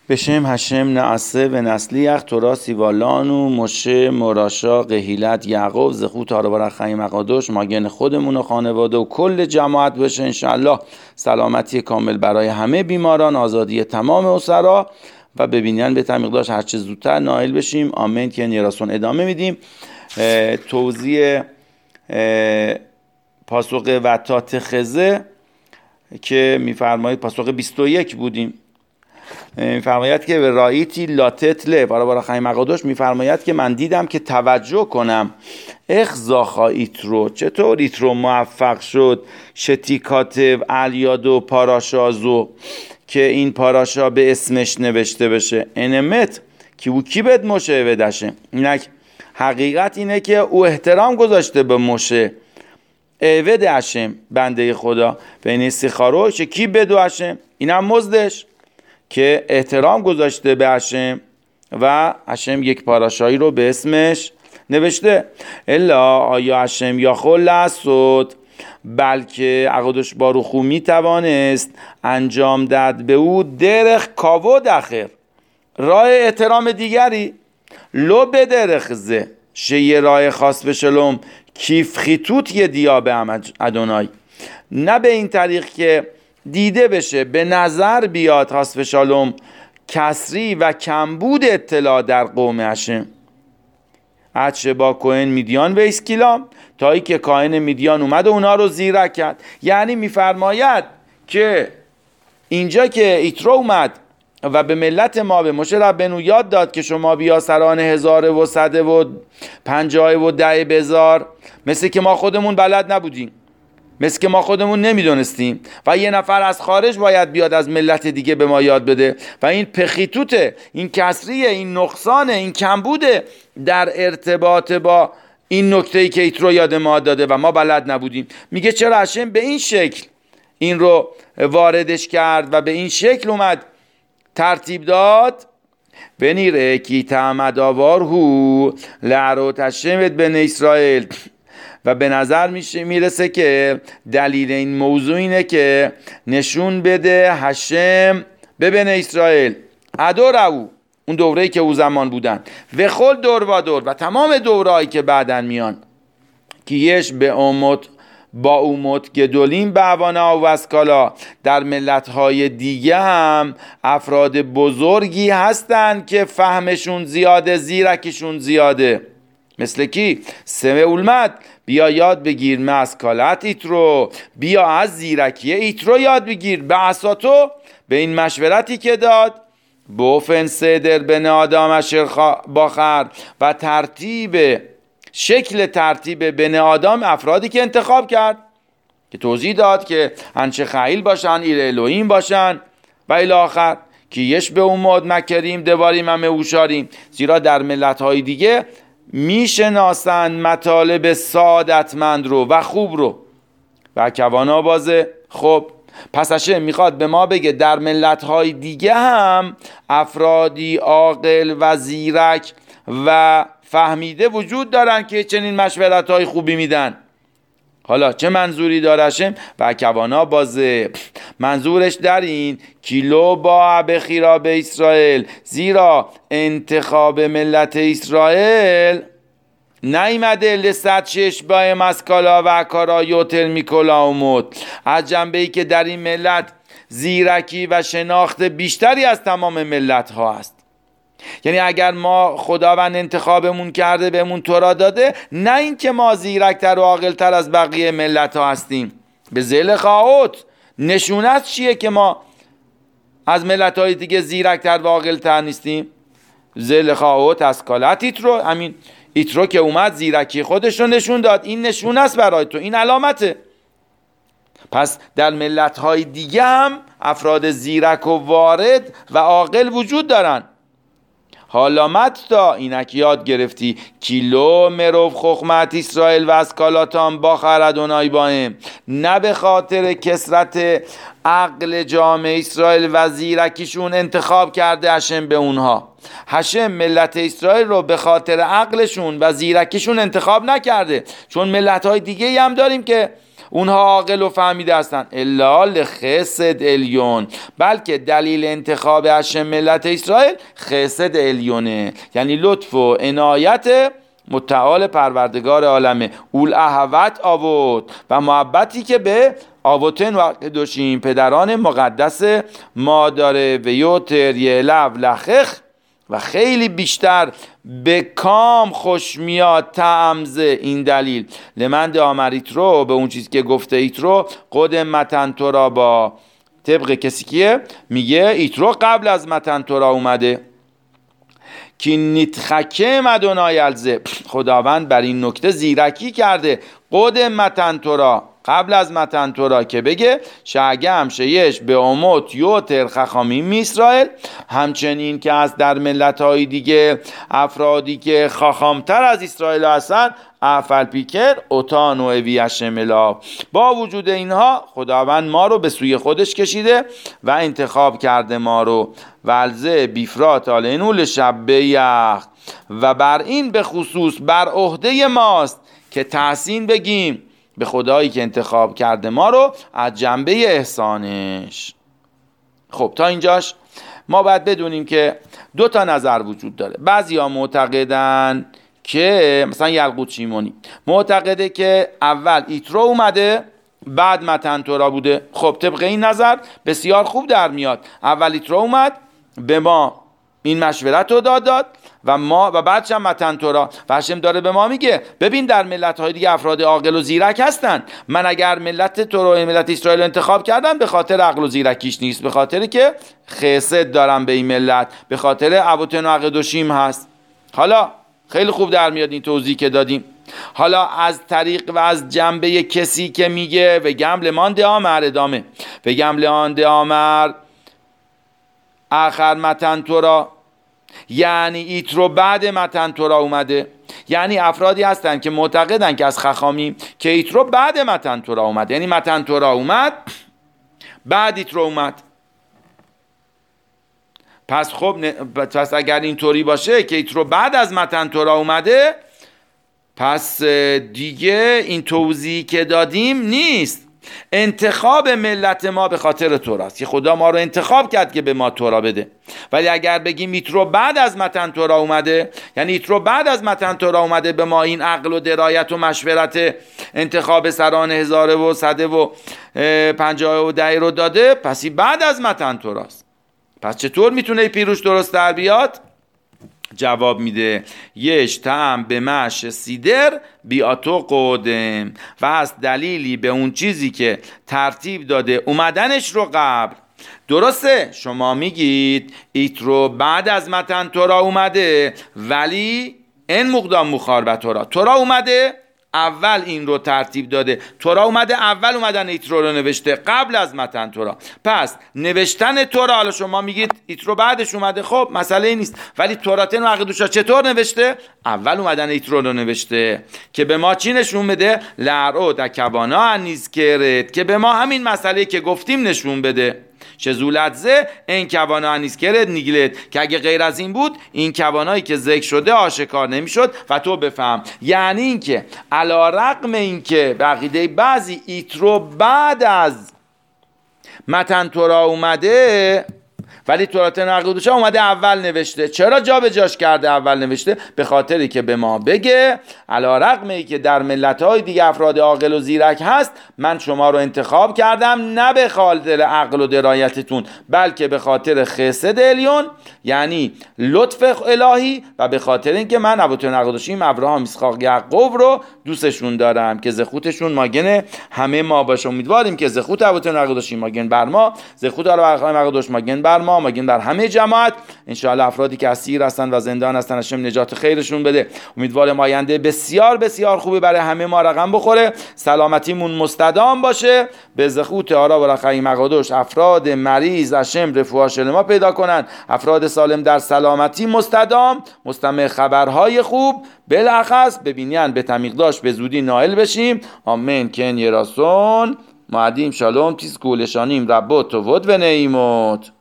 בשם هشم نعسه و نسلیخ تورا سیوالانو مشه مراشا قهیلت یعقوب زخو تارو خیم مقادوش ماگن خودمون و خانواده و کل جماعت بشه انشالله سلامتی کامل برای همه بیماران، آزادی تمام اسرا و ببینین به مقدارش هر چه زودتر نائل بشیم. آمین. که نیراسون ادامه میدیم. توضیح پاسخ وطات خزه که میفرمایید پاسخ 21 بودیم. میفرماید که به رایتی لاتت له برای خیم مقادوش میفرماید که من دیدم که توجه کنم اخزاخا ایترو، چطور ایترو موفق شد شتیکات الیاد و پاراشازو که این پاراشا به اسمش نوشته بشه انمت که او کی بد مشه بدشه. اینک حقیقت اینه که او احترام گذاشته به مشه عبد هشم بنده خدا بین سیخاروش کی بدو هشم، اینم مزدش که احترام گذاشته به هشم و هشم یک پاراشایی رو به اسمش نوشته. الا آیا هشم یا خلصد، بلکه عقدش باروخو می توانست انجام داد به او درخ کاود اخر، راه احترام دیگری، لو به درخ زه شیه راه خاص به شلوم کیف خیتوت یه دیابه ادونای، نه به این طریق که دیده بشه به نظر بیاد خاص به شلوم کسری و کمبود اطلاع در قوم هشم. عدشه با کوهن میدیان و اسکیلام تا ای که کاهن میدیان اومد و اونا رو زیرک کرد. یعنی میفرماید که اینجا که ایترو اومد و به ملت ما به مشه ربنو یاد داد که شما بیا سران 1150 و 10 بزار، مثل که ما خودمون بلد نبودیم، مثل که ما خودمون نمیدونستیم و یه نفر از خارج باید بیاد از ملت دیگه به ما یاد بده و این پخیتوته، این کسریه، این نقصانه، این کمبوده در ارتباط با این نکته‌ای که ایترو یاد ما داده و ما بلد نبودیم. میگه چرا هشم به این شکل این رو واردش کرد و به این شکل اومد ترتیب داد. بنیره کی تعمد آوارهو لعروت هشمت بن اسرائیل، و به نظر میرسه که دلیل این موضوع اینه که نشون بده هشم به بن اسرائیل ادور او، اون دوره‌ای که او زمان بودن و خل دور و دور و تمام دورهایی که بعدن میان که یش به امت با اومت گدولین به اوانه و اسکالا، در ملت‌های دیگه هم افراد بزرگی هستن که فهمشون زیاده، زیرکشون زیاده، مثل کی؟ سمه اولمد بیا یاد بگیر مسکالت ایترو، بیا از زیرکیه ایترو یاد بگیر به اساتو به این مشورتی که داد بوفن صدر بن آدم اشر باخر و ترتیب شکل ترتیب بن آدم افرادی که انتخاب کرد که توضیح داد که انچه خیل باشن ایر الوهیم باشن و الی آخر که یش به اومد مکریم دواریم همه اوشاریم، زیرا در ملت‌های دیگه میشناسن مطالب سعادتمند رو و خوب رو و کوانا بازه. خب پس هشم میخواد به ما بگه در ملت‌های دیگه هم افرادی عاقل و زیرک و فهمیده وجود دارن که چنین مشورت‌های خوبی میدن. حالا چه منظوری داره هشم؟ و کوانا بازه منظورش در این کیلو با بخیرا به اسرائیل، زیرا انتخاب ملت اسرائیل نیمده لسد شش با مسکالا و کارا یوتر میکلا اومد، از جنبه ای که در این ملت زیرکی و شناخت بیشتری از تمام ملت ها است. یعنی اگر ما خداوند انتخابمون کرده بهمون تورا داده، نه این که ما زیرکتر و عاقلتر از بقیه ملت ها هستیم. به ذیل خواهد نشونت چیه که ما از ملت های دیگه زیرکتر و عاقلتر نیستیم؟ ذیل خواهد اسکالت ایترو، همین ایترو که اومد زیرکی خودش رو نشون داد، این نشون است برای تو، این علامته. پس در ملت های دیگه هم افراد زیرک و وارد و عاقل وجود دارن. حالا متا اینک یاد گرفتی کیلو مروف خخمت اسرائیل و اسکالاتان با خردونای باهم، نه به خاطر کسرت عقل جامعه اسرائیل و زیرکیشون انتخاب کرده هشم به اونها. هشم ملت اسرائیل رو به خاطر عقلشون و زیرکیشون انتخاب نکرده، چون ملت های دیگه هم داریم که اونها عاقل و فهمیده هستن الا لخسد الیون، بلکه دلیل انتخاب هشم ملت اسرائیل خسد الیونه، یعنی لطف و عنایت متعال پروردگار عالمه. اول احوت آوت، و محبتی که به آوتن و قدوشیم پدران مقدس ما داره. و یوتر یلو لخخ، و خیلی بیشتر به کام خوش میاد تعمزه این دلیل لمند آمر ایترو، به اون چیزی که گفته ایترو قدم متن تورا، با طبق کسی که میگه ایترو قبل از متن تورا اومده که نیتخکه مدونای الزه، خداوند بر این نکته زیرکی کرده قدم متن تورا، قبل از متن تورا، که بگه شاگه همشهیش به اموت یوتر خخامیم اسرائیل، همچنین که از در ملت‌های دیگه افرادی که خاخامتر از اسرائیل هستن افل پیکر اوتان و اویش ملا. با وجود اینها خداوند ما رو به سوی خودش کشیده و انتخاب کرده ما رو. ولزه بیفرات آلینول شب یخ، و بر این به خصوص بر عهده ماست که تحسین بگیم به خدایی که انتخاب کرده ما رو از جنبه احسانش. خب تا اینجاش ما باید بدونیم که دو تا نظر وجود داره. بعضیا معتقدن که مثلا یلقوت شیمونی معتقده که اول ایترو اومده بعد متن تورا بوده. خب طبق این نظر بسیار خوب در میاد، اول ایترو اومد به ما این مشورت رو داد و بعدش هم متن تورا. و هشم داره به ما میگه ببین در ملت‌های دیگه افراد عاقل و زیرک هستن، من اگر ملت تورا ملت اسرائیل انتخاب کردم به خاطر عقل و زیرکیش نیست، به خاطری که خسد دارم به این ملت، به خاطر ابوتن و عقدوشیم هست. حالا خیلی خوب در میاد این توضیح که دادیم. حالا از طریق و از جنبه کسی که میگه و گمل مان آمر ادامه و گمل آن آمر آخر متن تورا، یعنی ایترو بعد متن تورا اومده، یعنی افرادی هستن که معتقدن که از خخامیم که ایترو بعد متن تورا اومد، یعنی متن تورا اومد بعد ایترو اومد. پس خب پس اگر اینطوری باشه که ایترو بعد از متن تورا اومده، پس دیگه این توضیحی که دادیم نیست. انتخاب ملت ما به خاطر توراست که خدا ما رو انتخاب کرد که به ما تورا بده. ولی اگر بگیم ایترو بعد از متن تورا اومده، یعنی ایترو بعد از متن تورا اومده به ما این عقل و درایت و مشورت انتخاب سران 1150 رو داده، پس بعد از متن توراست. پس چطور میتونه پیروش درست در بیاد؟ جواب میده یش تم به مش سیدر بیاتو قدم، و از دلیلی به اون چیزی که ترتیب داده اومدنش رو قبل. درسته شما میگید ایترو بعد از متن تورا اومده، ولی این مقدام مخاربت تورا اومده اول این رو ترتیب داده، تورا اومده اول اومدن ایترو رو نوشته قبل از متن تورا. پس نوشتن تورا، حالا شما میگید ایترو بعدش اومده، خب مسئله نیست، ولی توراتن و عقیدوشا چطور نوشته؟ اول اومدن ایترو رو نوشته که به ما چی نشون بده؟ لرعو دکوانا انیز کرد، که به ما همین مسئله که گفتیم نشون بده. شزولتزه این کوانا انیز کرد نیگلت، که اگه غیر از این بود این کوانایی که ذکر شده آشکار نمیشد و تو بفهم. یعنی این که علا رقم این که بقیده بعضی ایترو بعد از متن تورا اومده، ولی توراتن عقیدوشا اومده اول نوشته. چرا جا به جاش کرده اول نوشته؟ به خاطری که به ما بگه علی رغم ای که در ملت‌های دیگه افراد عاقل و زیرک هست، من شما رو انتخاب کردم نه به خاطر عقل و درایتتون، بلکه به خاطر خسد الیون، یعنی لطف الهی، و به خاطر اینکه من ابوتن عقیدوشیم ابراهام اسحاق یعقوب رو دوستشون دارم که زخوتشون ماگن همه ما باشه. امیدواریم که زخوت ابوتن عقیدوشیم ماگن بر ما، زخوت ابراهام عقیدوش ماگن بر ما، ماگن در همه جماعت. انشاءالله افرادی که اسیر هستن و زندان هستن هشم نجات خیرشون بده. امیدوارم آینده بسیار بسیار خوبی برای همه ما رقم بخوره، سلامتیمون مستدام باشه. به زخوت آرا و رخای مقادوش افراد مریض هشم رفوها شلما پیدا کنن، افراد سالم در سلامتی مستدام، مستمع خبرهای خوب بالاخص ببینین به تمیق داشت به زودی نائل بشیم. آمین کن یراسون معدیم شالوم تیز گولشانیم ربوت و ود و نیموت.